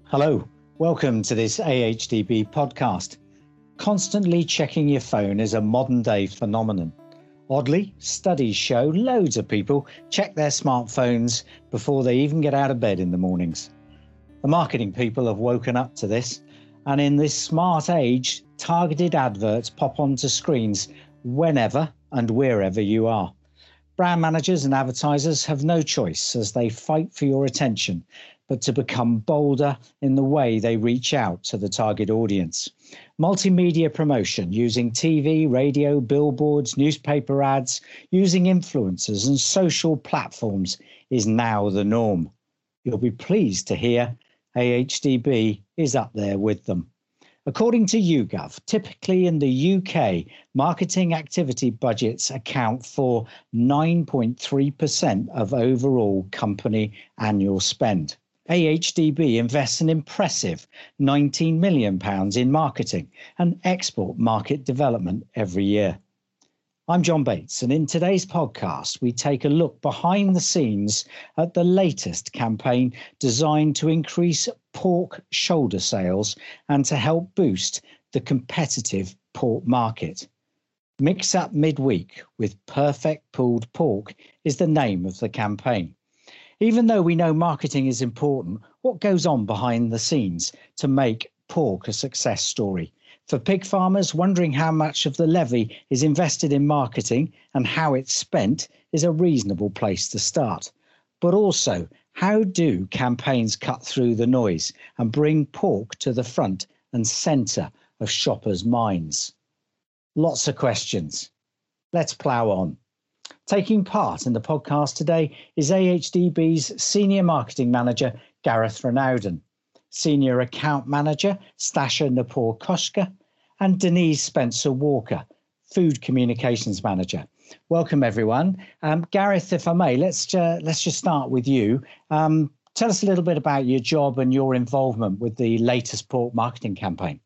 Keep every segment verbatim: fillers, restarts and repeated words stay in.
Hello, welcome to this A H D B podcast. Constantly checking your phone is a modern day phenomenon. Oddly, studies show loads of people check their smartphones before they even get out of bed in the mornings. The marketing people have woken up to this, and in this smart age, targeted adverts pop onto screens whenever and wherever you are. Brand managers and advertisers have no choice as they fight for your attention, but to become bolder in the way they reach out to the target audience. Multimedia promotion using T V, radio, billboards, newspaper ads, using influencers and social platforms is now the norm. You'll be pleased to hear A H D B is up there with them. According to YouGov, typically in the U K, marketing activity budgets account for nine point three percent of overall company annual spend. A H D B invests an impressive nineteen million pounds in marketing and export market development every year. I'm John Bates, and in today's podcast, we take a look behind the scenes at the latest campaign designed to increase pork shoulder sales and to help boost the competitive pork market. Mix Up Midweek with Perfect Pulled Pork is the name of the campaign. Even though we know marketing is important, what goes on behind the scenes to make pork a success story? For pig farmers, wondering how much of the levy is invested in marketing and how it's spent is a reasonable place to start. But also, how do campaigns cut through the noise and bring pork to the front and centre of shoppers' minds? Lots of questions. Let's plough on. Taking part in the podcast today is A H D B's Senior Marketing Manager, Gareth Ranowden, Senior Account Manager, Stasha Napor-Koshka, and Denise Spencer-Walker, Food Communications Manager. Welcome, everyone. Um, Gareth, if I may, let's, uh, let's just start with you. Um, tell us a little bit about your job and your involvement with the latest pork marketing campaign.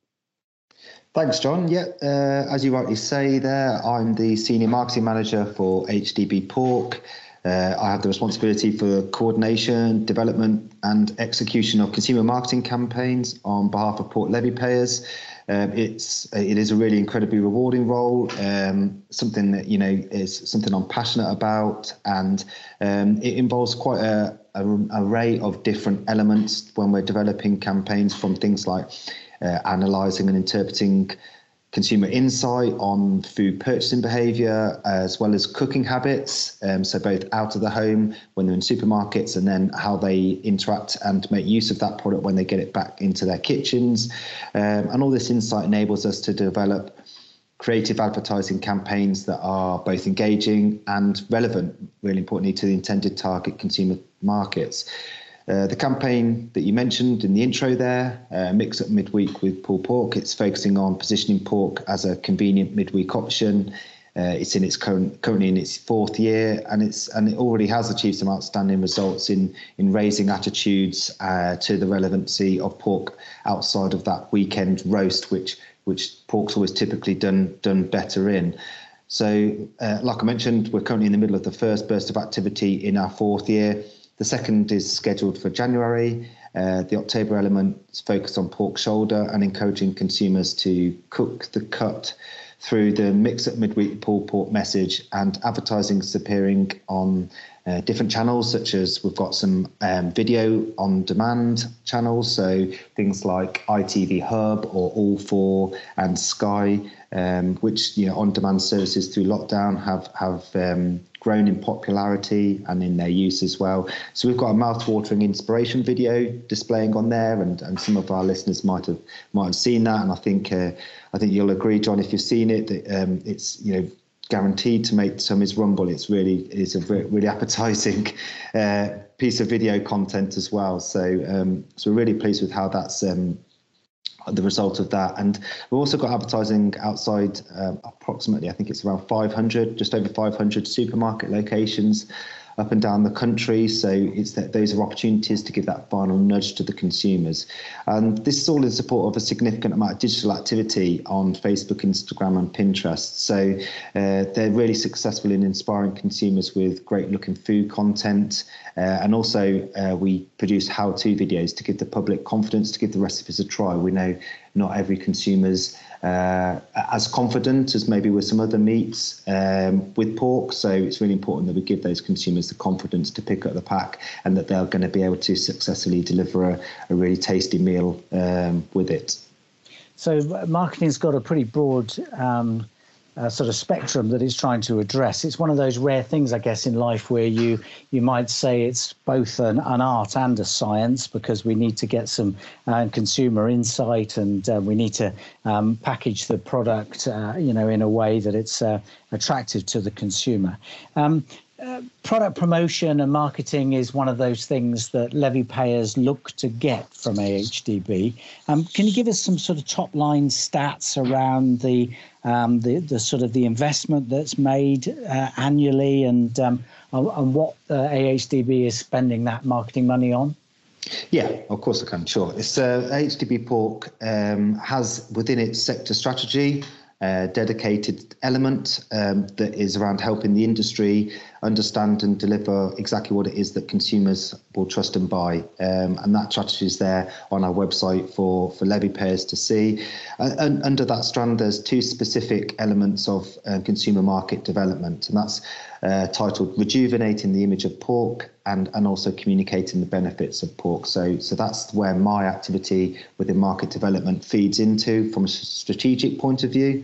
Thanks, John. Yeah, uh, as you rightly say there, I'm the Senior Marketing Manager for H D B Pork. Uh, I have the responsibility for coordination, development and execution of consumer marketing campaigns on behalf of pork levy payers. Um, it's it is a really incredibly rewarding role, um, something that, you know, is something I'm passionate about, and um, it involves quite a, a array of different elements when we're developing campaigns, from things like uh, analysing and interpreting consumer insight on food purchasing behaviour, as well as cooking habits, um, so both out of the home when they're in supermarkets, and then how they interact and make use of that product when they get it back into their kitchens. Um, and all this insight enables us to develop creative advertising campaigns that are both engaging and relevant, really importantly, to the intended target consumer markets. Uh, the campaign that you mentioned in the intro there, uh, Mix Up Midweek with Pulled Pork, it's focusing on positioning pork as a convenient midweek option. Uh, it's in its current, currently in its fourth year, and it's and it already has achieved some outstanding results in in raising attitudes uh, to the relevancy of pork outside of that weekend roast, which which pork's always typically done done better in. So, uh, like I mentioned, we're currently in the middle of the first burst of activity in our fourth year. The second is scheduled for January. Uh, the October element is focused on pork shoulder and encouraging consumers to cook the cut through the Mix Up Midweek Pulled Pork message, and advertising is appearing on uh, different channels, such as we've got some um, video on demand channels, so things like I T V Hub or All four and Sky, um, which, you know, on demand services through lockdown have have um, grown in popularity and in their use as well. So we've got a mouth-watering inspiration video displaying on there, and, and some of our listeners might have might have seen that. And I think uh, I think you'll agree, John, if you've seen it, that um, it's, you know, guaranteed to make tummies rumble. It's really it's a really appetizing uh, piece of video content as well. So um, so we're really pleased with how that's um, the result of that. And we've also got advertising outside um, approximately, I think it's around five hundred, just over five hundred supermarket locations up and down the country. So it's that those are opportunities to give that final nudge to the consumers. And this is all in support of a significant amount of digital activity on Facebook, Instagram and Pinterest. So uh, they're really successful in inspiring consumers with great looking food content. Uh, and also uh, we produce how-to videos to give the public confidence, to give the recipes a try. We know not every consumer's uh, as confident as maybe with some other meats um, with pork. So it's really important that we give those consumers the confidence to pick up the pack and that they're going to be able to successfully deliver a, a really tasty meal um, with it. So marketing's got a pretty broad um Uh, sort of spectrum that it's trying to address. It's one of those rare things, I guess, in life where you you might say it's both an, an art and a science, because we need to get some uh, consumer insight, and uh, we need to um, package the product, uh, you know, in a way that it's uh, attractive to the consumer. Um, Uh, product promotion and marketing is one of those things that levy payers look to get from A H D B. Um, can you give us some sort of top line stats around the um, the, the sort of the investment that's made uh, annually, and um, and what uh, A H D B is spending that marketing money on? Yeah, of course I can. Sure. It's uh, A H D B Pork um, has within its sector strategy a dedicated element um, that is around helping the industry understand and deliver exactly what it is that consumers will trust and buy. Um, and that strategy is there on our website for, for levy payers to see. Uh, and under that strand, there's two specific elements of uh, consumer market development, and that's uh, titled Rejuvenating the Image of Pork and, and also Communicating the Benefits of Pork. So, so that's where my activity within market development feeds into from a strategic point of view.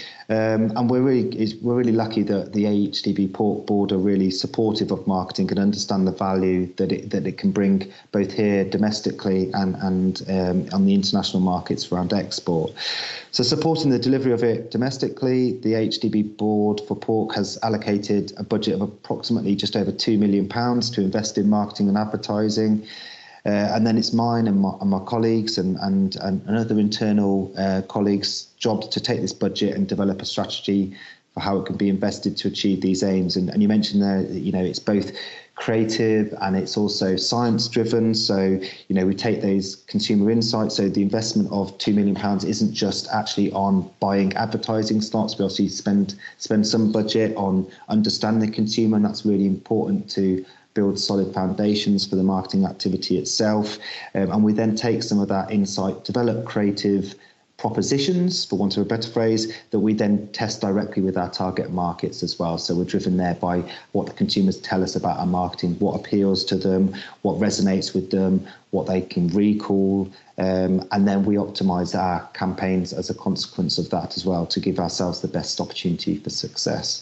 Um, and we're really we're really lucky that the A H D B Pork Board are really supportive of marketing and understand the value that it that it can bring both here domestically and and um, on the international markets around export. So supporting the delivery of it domestically, the A H D B Board for Pork has allocated a budget of approximately just over two million pounds to invest in marketing and advertising. Uh, and then it's mine and my, and my colleagues and, and, and other internal uh, colleagues' jobs to take this budget and develop a strategy for how it can be invested to achieve these aims. And, and you mentioned there, you know, it's both creative and it's also science driven. So, you know, we take those consumer insights. So the investment of two million pounds isn't just actually on buying advertising slots. We obviously spend spend some budget on understanding the consumer, and that's really important to build solid foundations for the marketing activity itself. Um, and we then take some of that insight, develop creative propositions, for want of a better phrase, that we then test directly with our target markets as well. So we're driven there by what the consumers tell us about our marketing, what appeals to them, what resonates with them, what they can recall. Um, and then we optimize our campaigns as a consequence of that as well, to give ourselves the best opportunity for success.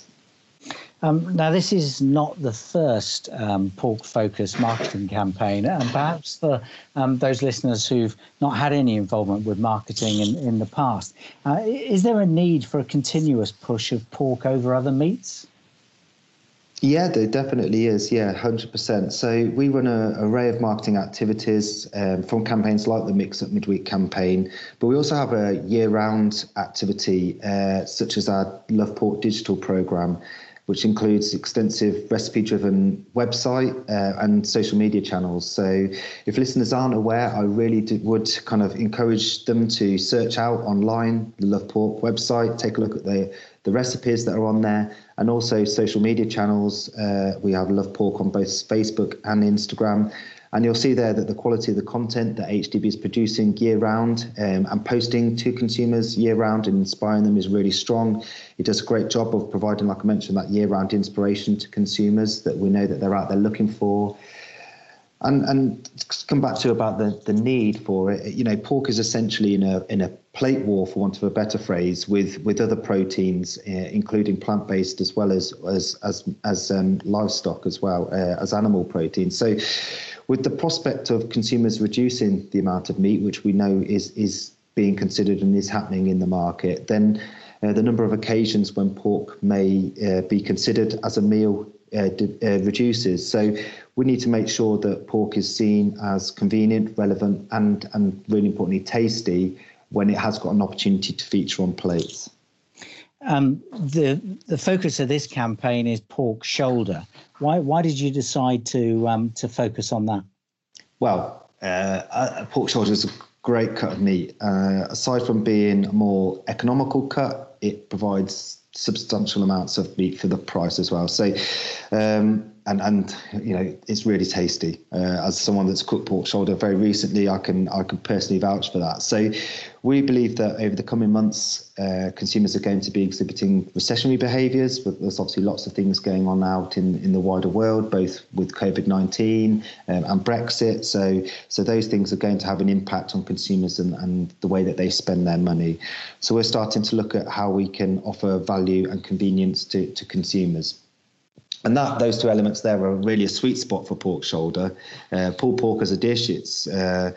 Um, now, this is not the first um, pork-focused marketing campaign, and perhaps for um, those listeners who've not had any involvement with marketing in, in the past, uh, is there a need for a continuous push of pork over other meats? Yeah, there definitely is. Yeah, one hundred percent. So we run an array of marketing activities um, from campaigns like the Mix Up Midweek campaign, but we also have a year-round activity uh, such as our Love Pork digital programme, which includes extensive recipe-driven website uh, and social media channels. So if listeners aren't aware, I really do, would kind of encourage them to search out online the Love Pork website, take a look at the, the recipes that are on there, and also social media channels. Uh, we have Love Pork on both Facebook and Instagram. And you'll see there that the quality of the content that H D B is producing year round um, and posting to consumers year round and inspiring them is really strong. It does a great job of providing, like I mentioned, that year round inspiration to consumers that we know that they're out there looking for. And and to come back to about the, the need for it, you know, pork is essentially in a in a plate war, for want of a better phrase, with with other proteins, uh, including plant-based as well as as as as um, livestock as well uh, as animal protein. So, with the prospect of consumers reducing the amount of meat, which we know is is being considered and is happening in the market, then uh, the number of occasions when pork may uh, be considered as a meal uh, uh, reduces. So we need to make sure that pork is seen as convenient, relevant, and and really importantly tasty when it has got an opportunity to feature on plates. Um, the the focus of this campaign is pork shoulder. Why why did you decide to um, to focus on that? Well, uh, pork shoulder is a great cut of meat. Uh, aside from being a more economical cut, it provides substantial amounts of meat for the price as well. So, um, and and you know, it's really tasty. Uh, as someone that's cooked pork shoulder very recently, I can I can personally vouch for that. So, we believe that over the coming months, uh, consumers are going to be exhibiting recessionary behaviours. But there's obviously lots of things going on out in in the wider world, both with COVID nineteen um, and Brexit. So, so those things are going to have an impact on consumers and, and the way that they spend their money. So, we're starting to look at how we can offer value and convenience to, to consumers. And that those two elements there are really a sweet spot for pork shoulder. Uh, pulled pork as a dish, it's uh,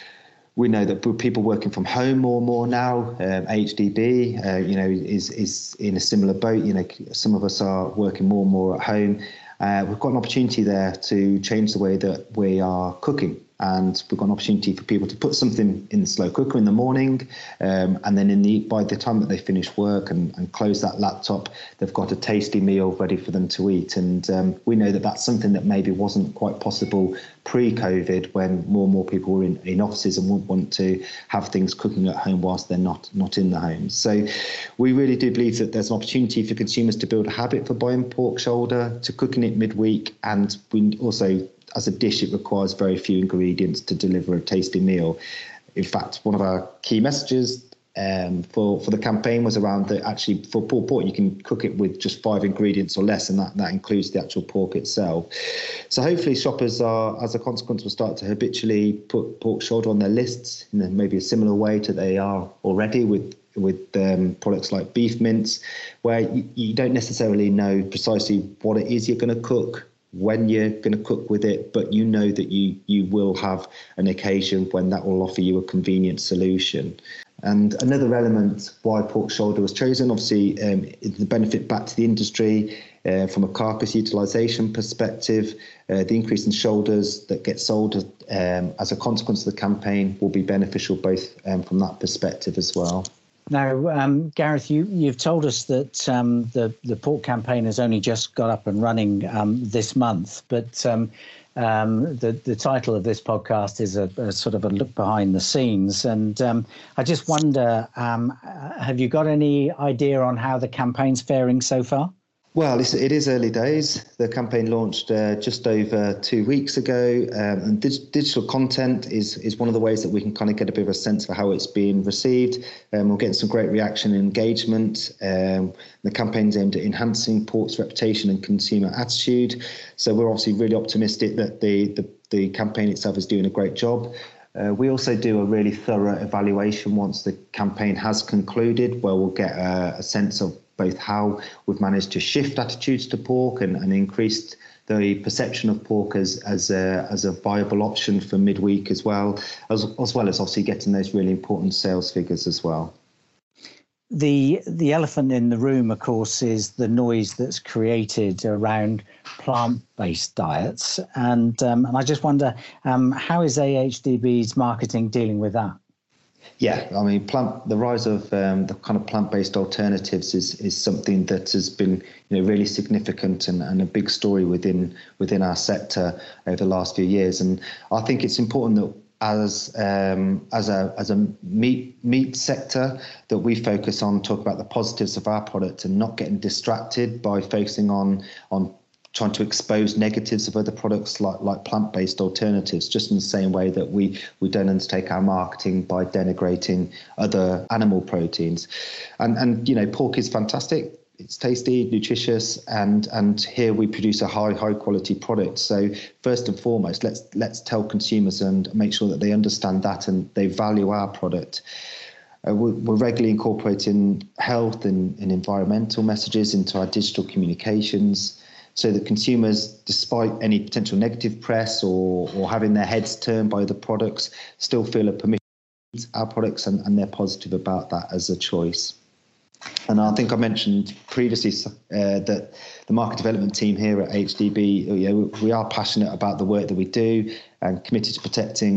we know that people working from home more and more now. Um, H D B, uh, you know, is is in a similar boat. You know, some of us are working more and more at home. Uh, we've got an opportunity there to change the way that we are cooking. And we've got an opportunity for people to put something in the slow cooker in the morning, um, and then in the by the time that they finish work and, and close that laptop, they've got a tasty meal ready for them to eat. And um, we know that that's something that maybe wasn't quite possible pre-COVID, when more and more people were in, in offices and would want to have things cooking at home whilst they're not not in the home. So we really do believe that there's an opportunity for consumers to build a habit for buying pork shoulder, to cooking it midweek, and we also, as a dish, it requires very few ingredients to deliver a tasty meal. In fact, one of our key messages um, for, for the campaign was around that actually for pulled pork, you can cook it with just five ingredients or less, and that, that includes the actual pork itself. So hopefully shoppers are, as a consequence, will start to habitually put pork shoulder on their lists in maybe a similar way to they are already with with um, products like beef mince, where you, you don't necessarily know precisely what it is you're going to cook, when you're going to cook with it, but you know that you you will have an occasion when that will offer you a convenient solution. And another element why pork shoulder was chosen, obviously, um, is the benefit back to the industry uh, from a carcass utilisation perspective. Uh, the increase in shoulders that get sold um, as a consequence of the campaign will be beneficial both um, from that perspective as well. Now, um, Gareth, you, you've told us that um, the, the pork campaign has only just got up and running um, this month, but um, um, the, the title of this podcast is a, a sort of a look behind the scenes. And um, I just wonder, um, have you got any idea on how the campaign's faring so far? Well, it's, it is early days. The campaign launched uh, just over two weeks ago, um, and dig- digital content is is one of the ways that we can kind of get a bit of a sense for how it's being received. Um, we're getting some great reaction and engagement. Um, the campaign's aimed at enhancing pork's reputation and consumer attitude. So we're obviously really optimistic that the the, the campaign itself is doing a great job. Uh, we also do a really thorough evaluation once the campaign has concluded, where we'll get a, a sense of both how we've managed to shift attitudes to pork and, and increased the perception of pork as as a, as a viable option for midweek as well, as, as well as obviously getting those really important sales figures as well. The the elephant in the room, of course, is the noise that's created around plant-based diets. And, um, and I just wonder, um, how is A H D B's marketing dealing with that? Yeah, I mean, plant the rise of um, the kind of plant-based alternatives is is something that has been, you know, really significant and, and a big story within within our sector over the last few years. And I think it's important that as um, as a as a meat meat sector that we focus on talk about the positives of our product and not getting distracted by focusing on on. trying to expose negatives of other products like like plant-based alternatives, just in the same way that we we don't undertake our marketing by denigrating other animal proteins. And and you know, pork is fantastic. It's tasty, nutritious, and and here we produce a high high quality product. So first and foremost, let's let's tell consumers and make sure that they understand that and they value our product. Uh, we're, we're regularly incorporating health and, and environmental messages into our digital communications, so that consumers, despite any potential negative press or, or having their heads turned by the products, still feel a permission to use our products and, and they're positive about that as a choice. And I think I mentioned previously uh, that the market development team here at H D B, you know, we are passionate about the work that we do and committed to protecting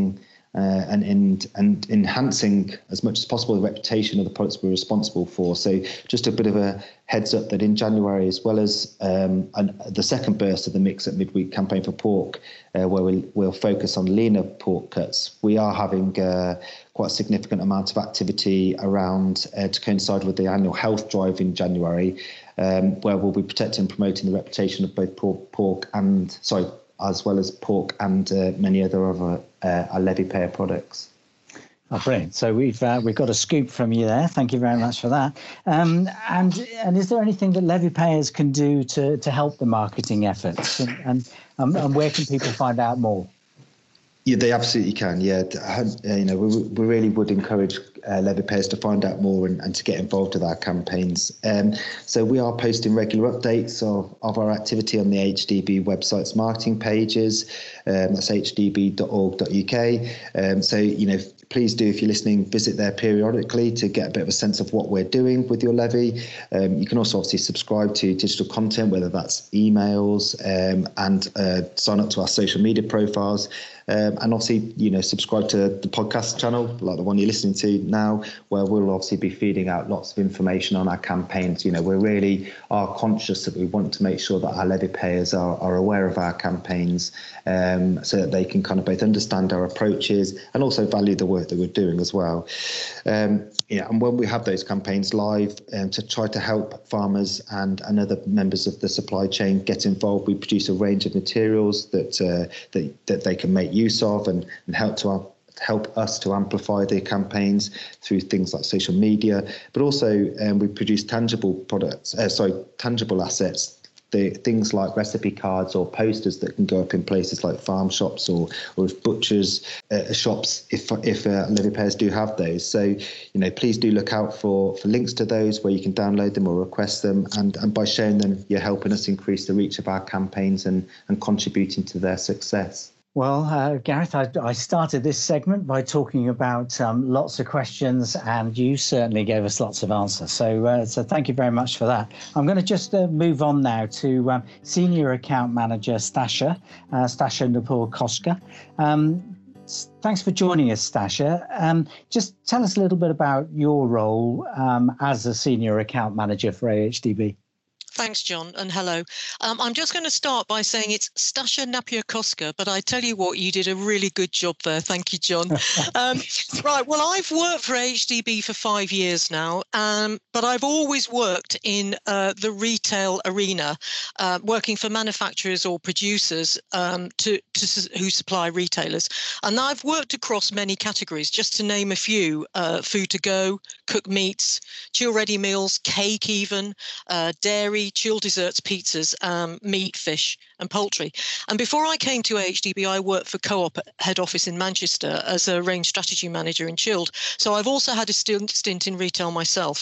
uh, and, and and enhancing as much as possible the reputation of the products we're responsible for. So just a bit of a heads up that in January, as well as um, an, the second burst of the Mix at Midweek campaign for pork, uh, where we'll, we'll focus on leaner pork cuts, we are having uh, quite a significant amount of activity around uh, to coincide with the annual health drive in January, um, where we'll be protecting and promoting the reputation of both pork, pork and, sorry, as well as pork and uh, many other other uh, our levy payer products. Oh, brilliant! So we've uh, we've got a scoop from you there. Thank you very much for that. Um, and and is there anything that levy payers can do to to help the marketing efforts? And and, um, and where can people find out more? Yeah, they absolutely can. Yeah, you know, we, we really would encourage uh, levy payers to find out more and, and to get involved with our campaigns. Um, so we are posting regular updates of, of our activity on the H D B website's marketing pages. Um, that's h d b dot org dot u k. Um, so, you know, please do, if you're listening, visit there periodically to get a bit of a sense of what we're doing with your levy. Um, you can also obviously subscribe to digital content, whether that's emails, um, and uh, sign up to our social media profiles. Um, and obviously, you know, subscribe to the podcast channel, like the one you're listening to now, where we'll obviously be feeding out lots of information on our campaigns. You know, we really are conscious that we want to make sure that our levy payers are, are aware of our campaigns, um, so that they can kind of both understand our approaches and also value the work that we're doing as well. Um, yeah, and when we have those campaigns live, um, to try to help farmers and, and other members of the supply chain get involved, we produce a range of materials that uh, that, that they can make use of and, and help to help us to amplify their campaigns through things like social media, but also um, we produce tangible products, uh, sorry, tangible assets. The things like recipe cards or posters that can go up in places like farm shops or or if butchers uh, shops, if if uh, levy payers do have those. So, you know, please do look out for for links to those where you can download them or request them, and and by sharing them, you're helping us increase the reach of our campaigns and and contributing to their success. Well, uh, Gareth, I, I started this segment by talking about um, lots of questions, and you certainly gave us lots of answers. So, uh, so thank you very much for that. I'm going to just uh, move on now to um, Senior Account Manager Stasha, uh, Stasha Napur-Koska. Um, thanks for joining us, Stasha. Um, just tell us a little bit about your role um, as a Senior Account Manager for A H D B. Thanks, John, and hello. Um, I'm just going to start by saying it's Stasha Napur-Koska, but I tell you what, you did a really good job there. Thank you, John. um, right, well, I've worked for A H D B for five years now, um, but I've always worked in uh, the retail arena, uh, working for manufacturers or producers um, to, to who supply retailers. And I've worked across many categories, just to name a few: uh, food to go, cooked meats, chill ready meals, cake even, uh, dairy, chilled desserts, pizzas, um, meat, fish and poultry. And before I came to A H D B, I worked for Co-op head office in Manchester as a range strategy manager in chilled. So I've also had a stint in retail myself.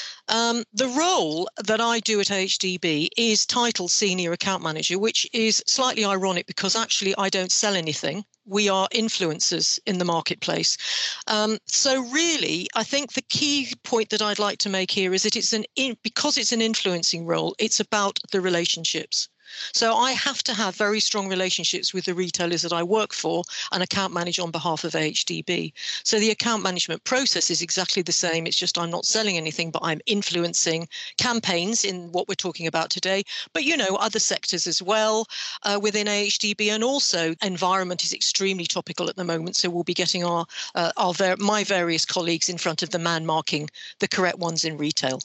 Um, the role that I do at A H D B is titled Senior Account Manager, which is slightly ironic because actually I don't sell anything. We are influencers in the marketplace. Um, so really, I think the key point that I'd like to make here is that it's an in, because it's an influencing role, it's about the relationships. So I have to have very strong relationships with the retailers that I work for and account manage on behalf of A H D B. So the account management process is exactly the same. It's just I'm not selling anything, but I'm influencing campaigns in what we're talking about today. But, you know, other sectors as well uh, within A H D B, and also environment is extremely topical at the moment. So we'll be getting our, uh, our ver- my various colleagues in front of the man marking the correct ones in retail.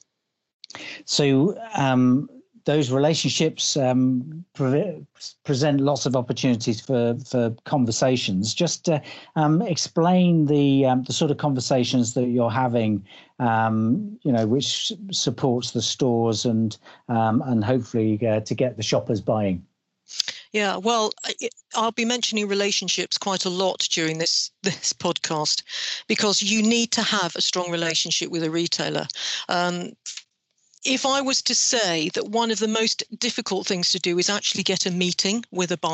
So, um, those relationships um, pre- present lots of opportunities for, for conversations. Just uh, um, explain the um, the sort of conversations that you're having, um, you know, which supports the stores and um, and hopefully uh, to get the shoppers buying. Yeah, well, I'll be mentioning relationships quite a lot during this this podcast because you need to have a strong relationship with a retailer. Um, If I was to say that one of the most difficult things to do is actually get a meeting with a buyer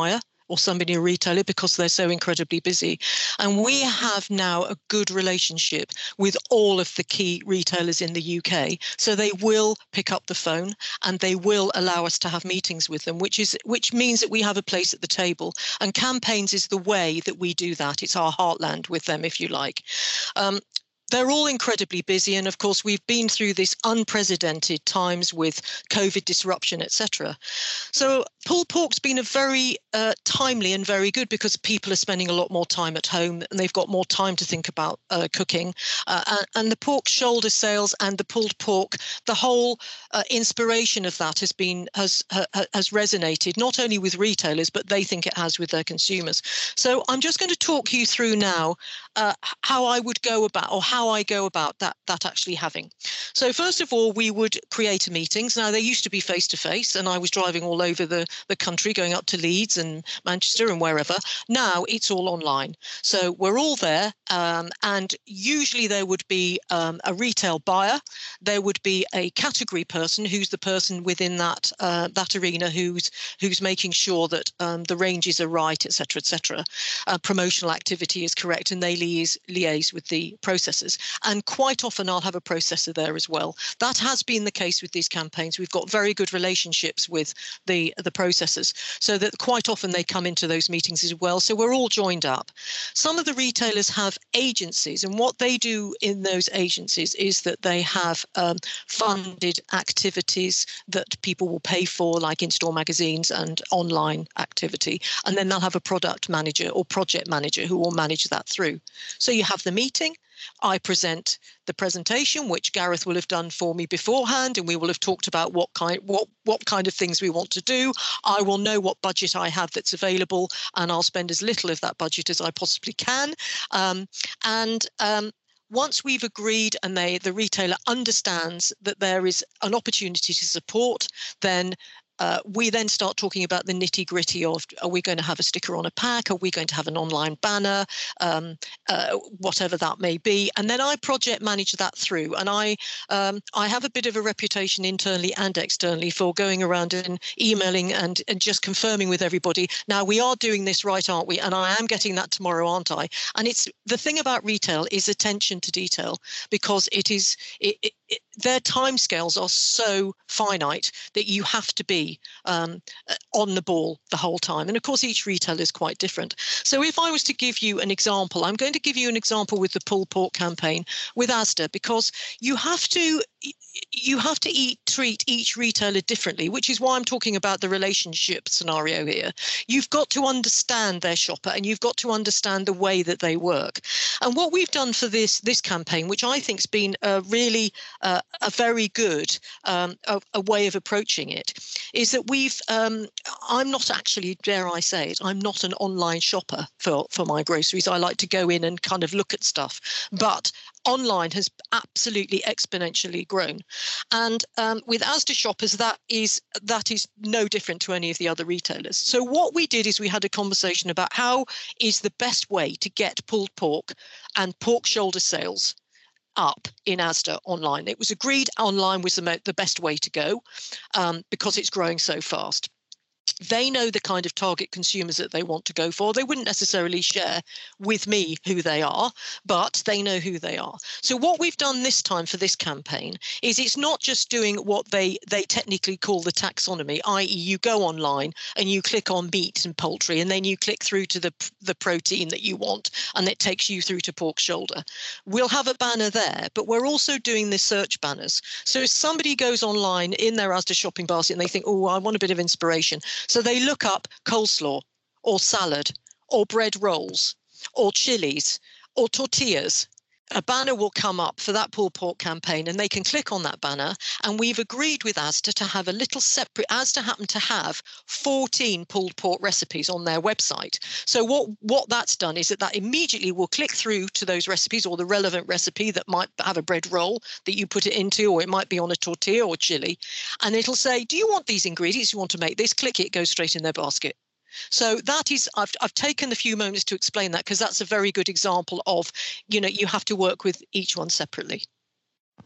or somebody in a retailer because they're so incredibly busy. And we have now a good relationship with all of the key retailers in the U K. So they will pick up the phone and they will allow us to have meetings with them, which is which means that we have a place at the table. And campaigns is the way that we do that. It's our heartland with them, if you like. Um, They're all incredibly busy. And of course, we've been through this unprecedented times with COVID disruption, et cetera. So pulled pork's been a very uh, timely and very good because people are spending a lot more time at home and they've got more time to think about uh, cooking. Uh, and, and the pork shoulder sales and the pulled pork, the whole uh, inspiration of that has been has has resonated not only with retailers, but they think it has with their consumers. So I'm just going to talk you through now uh, how I would go about or how How I go about that that actually having. So first of all, we would create meetings. Now they used to be face to face, and I was driving all over the the country, going up to Leeds and Manchester and wherever. Now it's all online. So we're all there, um, and usually there would be um, a retail buyer. There would be a category person who's the person within that uh, that arena who's who's making sure that um, the ranges are right, et cetera, et cetera. Uh, promotional activity is correct, and they liaise liaise with the processors. And quite often I'll have a processor there as well. That has been the case with these campaigns. We've got very good relationships with the, the processors, so that quite often they come into those meetings as well. So we're all joined up. Some of the retailers have agencies, and what they do in those agencies is that they have um, funded activities that people will pay for, like in-store magazines and online activity. And then they'll have a product manager or project manager who will manage that through. So you have the meeting. I present the presentation, which Gareth will have done for me beforehand, and we will have talked about what kind what what kind of things we want to do. I will know what budget I have that's available, and I'll spend as little of that budget as I possibly can. Um, and um, once we've agreed and they the retailer understands that there is an opportunity to support, then Uh, we then start talking about the nitty gritty of, are we going to have a sticker on a pack? Are we going to have an online banner? Um, uh, whatever that may be. And then I project manage that through. And I um, I have a bit of a reputation internally and externally for going around and emailing and, and just confirming with everybody. Now, we are doing this right, aren't we? And I am getting that tomorrow, aren't I? And it's the thing about retail is attention to detail, because it is it, it, it, their timescales are so finite that you have to be um, on the ball the whole time. And of course, each retailer is quite different. So if I was to give you an example, I'm going to give you an example with the pulled pork campaign with Asda, because you have to you have to eat, treat each retailer differently, which is why I'm talking about the relationship scenario here. You've got to understand their shopper, and you've got to understand the way that they work. And what we've done for this this campaign, which I think has been a really uh, a very good um, a, a way of approaching it, is that we've um, I'm not actually, dare I say it, I'm not an online shopper for for my groceries. I like to go in and kind of look at stuff, but online has absolutely exponentially grown. And um, with Asda shoppers, that is that is no different to any of the other retailers. So what we did is we had a conversation about how is the best way to get pulled pork and pork shoulder sales up in Asda online. It was agreed online was the, the best way to go um, because it's growing so fast. They know the kind of target consumers that they want to go for. They wouldn't necessarily share with me who they are, but they know who they are. So what we've done this time for this campaign is it's not just doing what they, they technically call the taxonomy, that is you go online and you click on meat and poultry, and then you click through to the, the protein that you want, and it takes you through to pork shoulder. We'll have a banner there, but we're also doing the search banners. So if somebody goes online in their Asda shopping basket and they think, oh, I want a bit of inspiration, so they look up coleslaw or salad or bread rolls or chilies or tortillas. A banner will come up for that pulled pork campaign, and they can click on that banner. And we've agreed with Asda to have a little separate, Asda happen to have fourteen pulled pork recipes on their website. So what, what that's done is that that immediately will click through to those recipes, or the relevant recipe that might have a bread roll that you put it into, or it might be on a tortilla or chili. And it'll say, do you want these ingredients? You want to make this? Click it, it goes straight in their basket. So that is, I've, I've taken a few moments to explain that, because that's a very good example of, you know, you have to work with each one separately.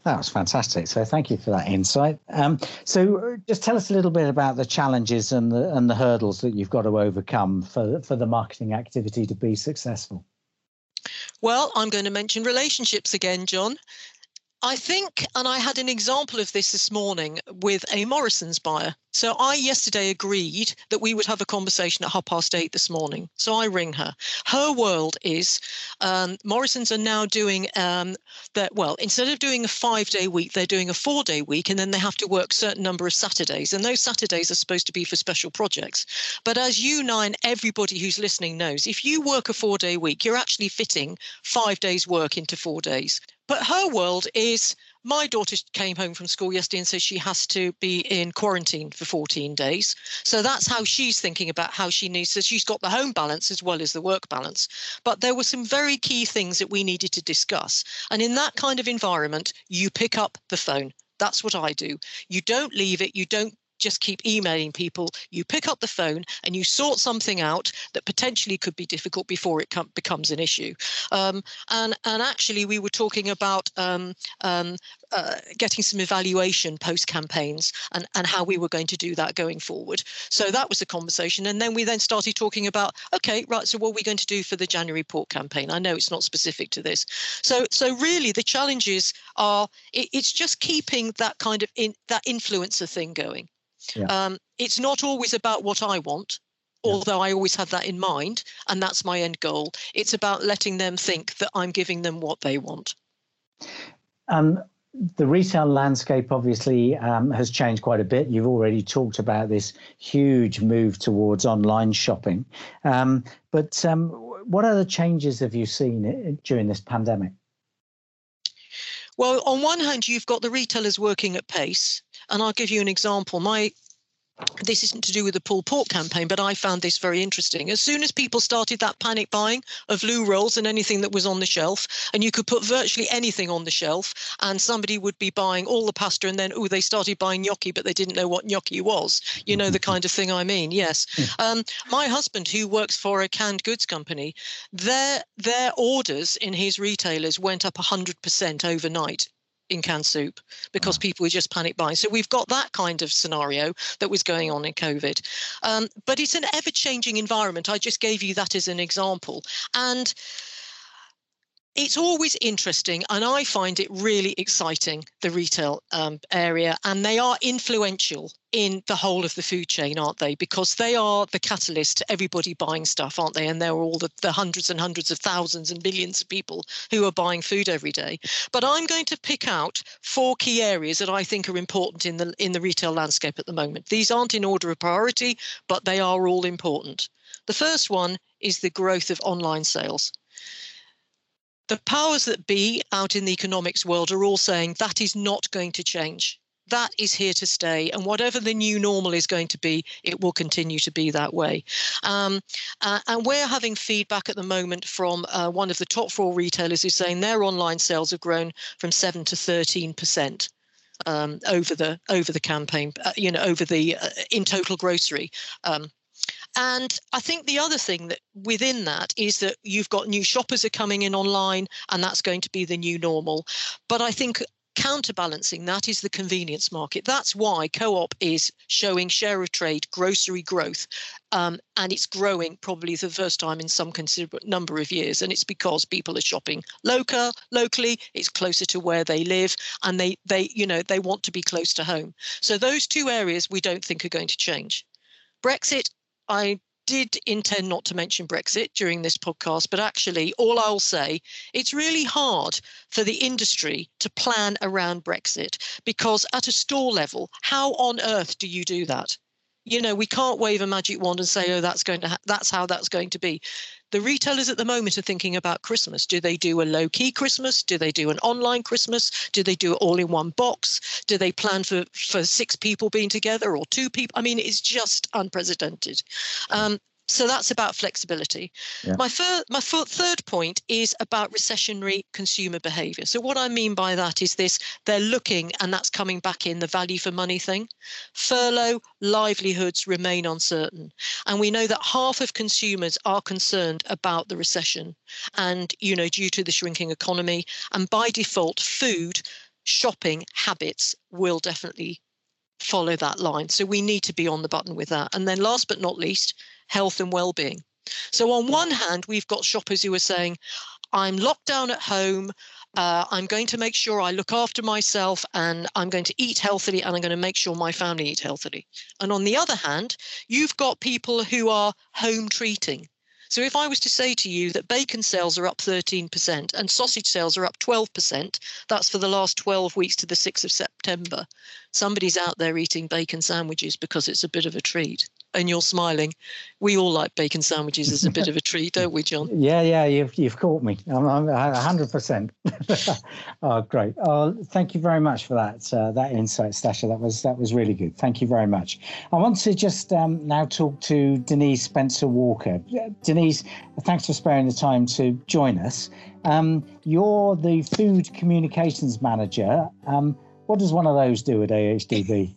That was fantastic. So thank you for that insight. Um, so just tell us a little bit about the challenges and the and the hurdles that you've got to overcome for for the marketing activity to be successful. Well, I'm going to mention relationships again, John. I think, and I had an example of this this morning with a Morrison's buyer. So I yesterday agreed that we would have a conversation at half past eight this morning. So I ring her. Her world is um, Morrison's are now doing um, that. Well, instead of doing a five day week, they're doing a four day week, and then they have to work a certain number of Saturdays. And those Saturdays are supposed to be for special projects. But as you know, and everybody who's listening knows, if you work a four day week, you're actually fitting five days work into four days. But her world is, my daughter came home from school yesterday and says she has to be in quarantine for fourteen days. So that's how she's thinking about how she needs. So she's got the home balance as well as the work balance. But there were some very key things that we needed to discuss. And in that kind of environment, you pick up the phone. That's what I do. You don't leave it. You don't just keep emailing people. You pick up the phone and you sort something out that potentially could be difficult before it com- becomes an issue. Um, and and actually, we were talking about um, um, uh, getting some evaluation post campaigns and, and how we were going to do that going forward. So that was a conversation. And then we then started talking about, okay, right, so what are we going to do for the January Port campaign? I know it's not specific to this. So so really the challenges are, it, it's just keeping that kind of in, that influencer thing going. Yeah. Um, it's not always about what I want, although I always have that in mind, and that's my end goal. It's about letting them think that I'm giving them what they want. Um, the retail landscape obviously um, has changed quite a bit. You've already talked about this huge move towards online shopping. Um, but um, what other changes have you seen during this pandemic? Well, on one hand, you've got the retailers working at pace. And I'll give you an example. My This isn't to do with the Pull Pork campaign, but I found this very interesting. As soon as people started that panic buying of loo rolls and anything that was on the shelf, and you could put virtually anything on the shelf, and somebody would be buying all the pasta, and then, oh, they started buying gnocchi, but they didn't know what gnocchi was. You know, the kind of thing I mean, yes. Um, my husband, who works for a canned goods company, their, their orders in his retailers went up one hundred percent overnight in canned soup because people were just panic buying. So we've got that kind of scenario that was going on in COVID. Um, but it's an ever-changing environment. I just gave you that as an example. And it's always interesting, and I find it really exciting, the retail um, area, and they are influential in the whole of the food chain, aren't they? Because they are the catalyst to everybody buying stuff, aren't they? And they're all the, the hundreds and hundreds of thousands and millions of people who are buying food every day. But I'm going to pick out four key areas that I think are important in the in the retail landscape at the moment. These aren't in order of priority, but they are all important. The first one is the growth of online sales. The powers that be out in the economics world are all saying that is not going to change. That is here to stay. And whatever the new normal is going to be, it will continue to be that way. Um, uh, and we're having feedback at the moment from uh, one of the top four retailers who's saying their online sales have grown from seven to thirteen percent. Um, over the over the campaign, uh, you know, over the uh, in total grocery. Um, And I think the other thing that within that is that you've got new shoppers are coming in online, and that's going to be the new normal. But I think counterbalancing that is the convenience market. That's why Co-op is showing share of trade grocery growth, um, and it's growing probably for the first time in some considerable number of years. And it's because people are shopping local, locally. It's closer to where they live, and they they you know they want to be close to home. So those two areas we don't think are going to change. Brexit. I did intend not to mention Brexit during this podcast, but actually all I'll say, it's really hard for the industry to plan around Brexit, because at a store level, how on earth do you do that? You know, we can't wave a magic wand and say, oh, that's going to ha- that's how that's going to be. The retailers at the moment are thinking about Christmas. Do they do a low-key Christmas? Do they do an online Christmas? Do they do it all in one box? Do they plan for, for six people being together or two people? I mean, it's just unprecedented. Um, so that's about flexibility. Yeah. My, fir- my f- third point is about recessionary consumer behaviour. So what I mean by that is this: they're looking, and that's coming back in the value for money thing. Furlough, livelihoods remain uncertain. And we know that half of consumers are concerned about the recession and, you know, due to the shrinking economy. And by default, food shopping habits will definitely follow that line. So we need to be on the button with that. And then last but not least, health and well-being. So on one hand, we've got shoppers who are saying, I'm locked down at home. Uh, I'm going to make sure I look after myself, and I'm going to eat healthily, and I'm going to make sure my family eat healthily. And on the other hand, you've got people who are home treating. So if I was to say to you that bacon sales are up thirteen percent and sausage sales are up twelve percent, that's for the last twelve weeks to the sixth of September. Somebody's out there eating bacon sandwiches because it's a bit of a treat. And you're smiling. We all like bacon sandwiches as a bit of a treat, don't we, John? Yeah, yeah, you've you've caught me. I'm, I'm one hundred percent. Oh, great. Oh, thank you very much for that uh, that insight, Stasha. That was that was really good. Thank you very much. I want to just um, now talk to Denise Spencer Walker. Denise, thanks for sparing the time to join us. Um, you're the Food Communications Manager. Um, what does one of those do at A H D B?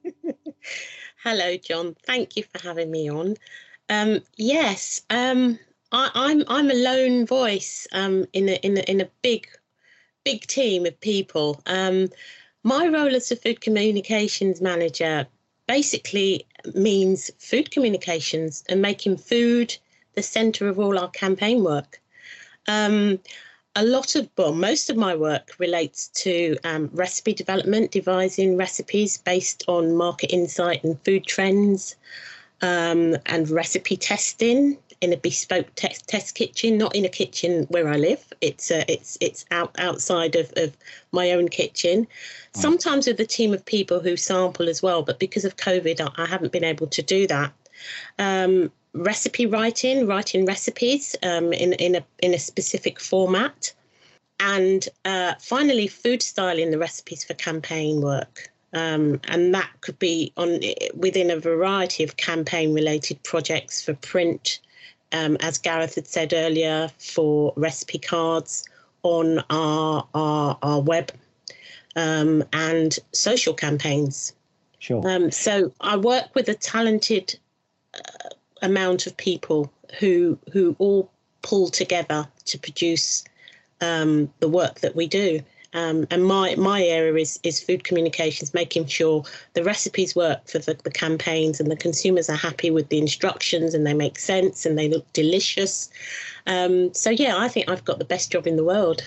Hello, John. Thank you for having me on. Um, yes, um, I, I'm I'm a lone voice um, in a in a in a big big team of people. Um, my role as a food communications manager basically means food communications and making food the centre of all our campaign work. Um, A lot of, well, most of my work relates to um, recipe development, devising recipes based on market insight and food trends, um, and recipe testing in a bespoke test, test kitchen, not in a kitchen where I live. It's uh, it's it's out outside of, of my own kitchen. Mm. Sometimes with a team of people who sample as well, but because of COVID, I, I haven't been able to do that. Um, recipe writing, writing recipes um, in in a in a specific format, and uh, finally food styling the recipes for campaign work, um, and that could be on within a variety of campaign related projects for print, um, as Gareth had said earlier, for recipe cards on our our, our web, um, and social campaigns. Sure. Um, so I work with a talented Uh, amount of people who who all pull together to produce um, the work that we do. Um, and my my area is is food communications, making sure the recipes work for the, the campaigns and the consumers are happy with the instructions and they make sense and they look delicious. Um, so yeah, I think I've got the best job in the world.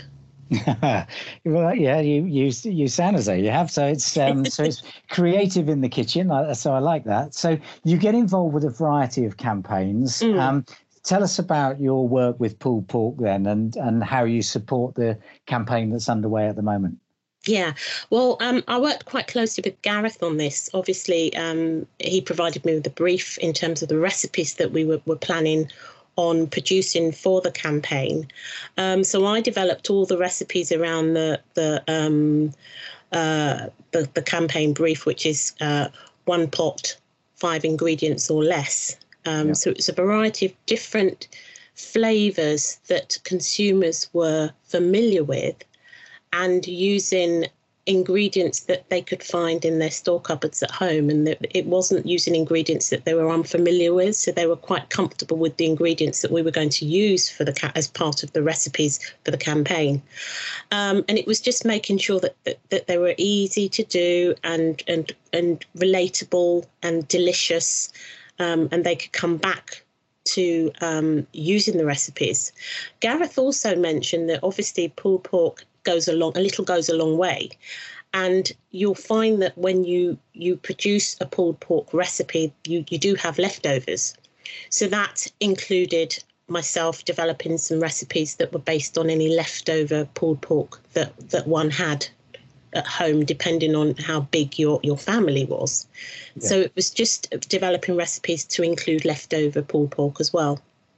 Well, yeah, you you you sound as though you have. So it's um, so it's creative in the kitchen. So I like that. So you get involved with a variety of campaigns. Mm. Um, tell us about your work with pulled pork then, and and how you support the campaign that's underway at the moment. Yeah, well, um, I worked quite closely with Gareth on this. Obviously, um, he provided me with a brief in terms of the recipes that we were, were planning on producing for the campaign. Um, so I developed all the recipes around the the um, uh, the, the campaign brief, which is uh, one pot, five ingredients or less. Um, yeah. So it's a variety of different flavours that consumers were familiar with, and using ingredients that they could find in their store cupboards at home, and that it wasn't using ingredients that they were unfamiliar with, so they were quite comfortable with the ingredients that we were going to use for the ca- as part of the recipes for the campaign. Um, and it was just making sure that, that that they were easy to do and and and relatable and delicious, um, and they could come back to um, using the recipes. Gareth also mentioned that obviously pulled pork goes along a little goes a long way, and you'll find that when you you produce a pulled pork recipe, you you do have leftovers. So that included myself developing some recipes that were based on any leftover pulled pork that that one had at home, depending on how big your your family was. Yeah. So it was just developing recipes to include leftover pulled pork as well.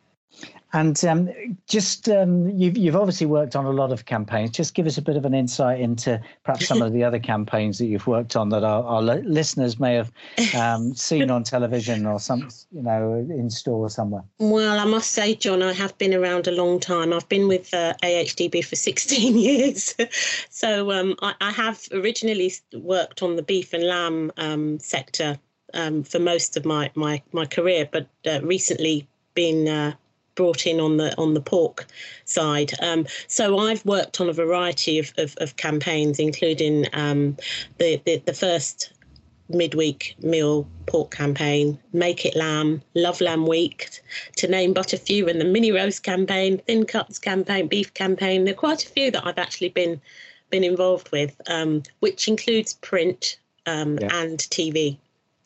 And um, just um, you've, you've obviously worked on a lot of campaigns. Just give us a bit of an insight into perhaps some of the other campaigns that you've worked on that our, our listeners may have um, seen on television or some, you know, in store somewhere. Well, I must say, John, I have been around a long time. I've been with uh, A H D B for sixteen years. So um, I, I have originally worked on the beef and lamb um, sector um, for most of my, my, my career, but uh, recently been uh, brought in on the on the pork side. Um, so I've worked on a variety of, of, of campaigns, including um, the, the the first midweek meal pork campaign, Make It Lamb, Love Lamb Week, to name but a few, and the mini roast campaign, thin cuts campaign, beef campaign. There are quite a few that I've actually been been involved with, um, which includes print um, yeah. and T V.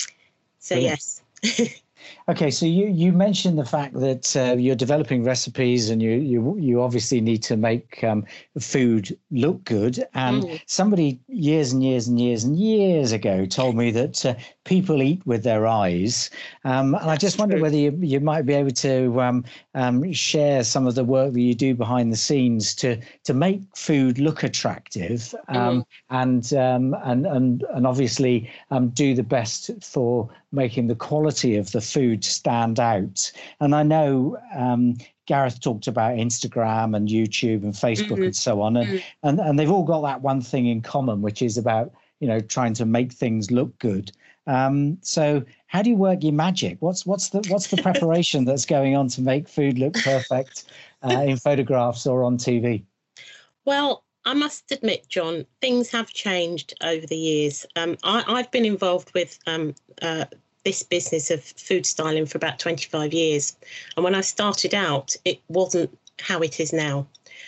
So Brilliant. Yes. Okay, so you, you mentioned the fact that uh, you're developing recipes and you you you obviously need to make um, food look good. And mm. somebody years and years and years and years ago told me that uh, people eat with their eyes. Um, and I just wonder true. whether you, you might be able to um, um, share some of the work that you do behind the scenes to to make food look attractive um, mm. and, um, and and and obviously um, do the best for making the quality of the food stand out. And I know um, Gareth talked about Instagram and YouTube and Facebook mm-hmm. and so on, and, mm-hmm. and and they've all got that one thing in common, which is about, you know, trying to make things look good. Um, so how do you work your magic? What's what's the what's the preparation that's going on to make food look perfect uh, in photographs or on T V? Well, I must admit, John, things have changed over the years. Um, I, I've been involved with um, uh, this business of food styling for about twenty-five years. And when I started out, it wasn't how it is now.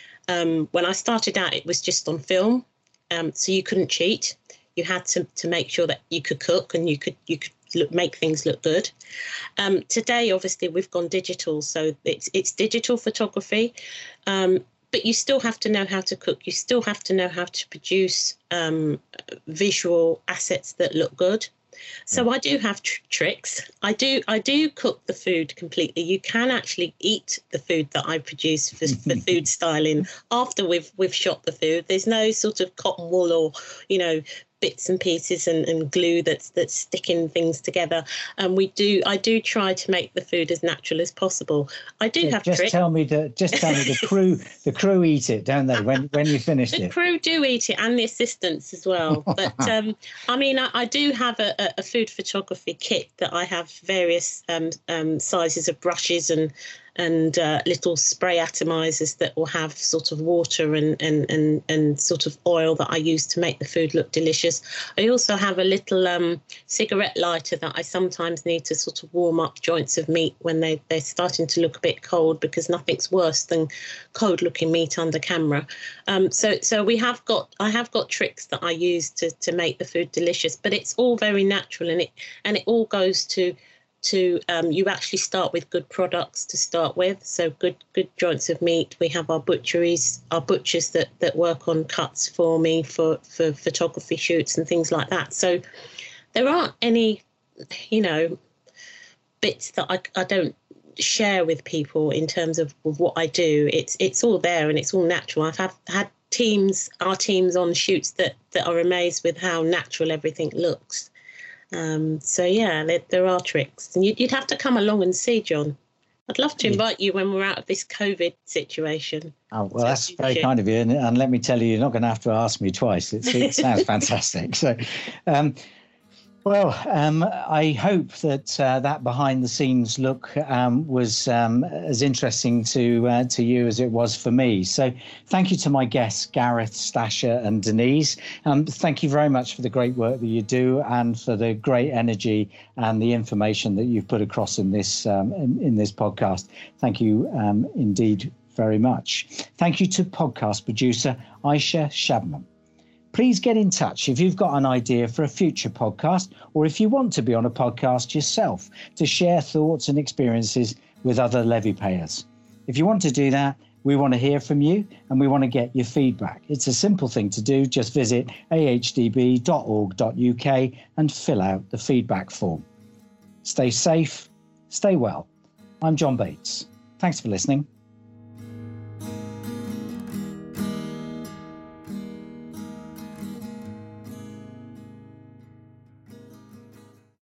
Um, when I started out, it was just on film. Um, so you couldn't cheat. You had to, to make sure that you could cook and you could you could look, make things look good. Um, today, obviously, we've gone digital. So it's, it's digital photography. Um, But you still have to know how to cook. You still have to know how to produce um, visual assets that look good. So I do have tr- tricks. I do I do cook the food completely. You can actually eat the food that I produce for, for food styling after we've we've shot the food. There's no sort of cotton wool or, you know, bits and pieces and, and glue that's that's sticking things together. And we do I do try to make the food as natural as possible. I do yeah, have just tricks. tell me the just tell me the crew the crew eat it, don't they? When when you finished the it. The crew do eat it, and the assistants as well. But um, I mean, I, I do have a, a food photography kit that I have various um, um, sizes of brushes and and uh, little spray atomizers that will have sort of water and, and, and, and sort of oil that I use to make the food look delicious. I also have a little um, cigarette lighter that I sometimes need to sort of warm up joints of meat when they, they're starting to look a bit cold, because nothing's worse than cold looking meat under camera. Um, so so we have got I have got tricks that I use to, to make the food delicious, but it's all very natural, and it and it all goes to to um, you actually start with good products to start with. So good good joints of meat. We have our butcheries, our butchers that that work on cuts for me for, for photography shoots and things like that. So there aren't any, you know, bits that I, I don't share with people in terms of, of what I do. It's it's all there and it's all natural. I've had, had teams, our teams on shoots that, that are amazed with how natural everything looks. Um, so, yeah, there, there are tricks. And you'd, you'd have to come along and see, John. I'd love to invite you when we're out of this COVID situation. Oh, well, that's very kind of you. And, and let me tell you, you're not going to have to ask me twice. It's, it sounds fantastic. So, um, well, um, I hope that uh, that behind the scenes look um, was um, as interesting to uh, to you as it was for me. So thank you to my guests, Gareth, Stasha and Denise. Um, thank you very much for the great work that you do and for the great energy and the information that you've put across in this um, in, in this podcast. Thank you um, indeed very much. Thank you to podcast producer Aisha Shabman. Please get in touch if you've got an idea for a future podcast, or if you want to be on a podcast yourself to share thoughts and experiences with other levy payers. If you want to do that, we want to hear from you and we want to get your feedback. It's a simple thing to do. Just visit a h d b dot org dot u k and fill out the feedback form. Stay safe, stay well. I'm John Bates. Thanks for listening.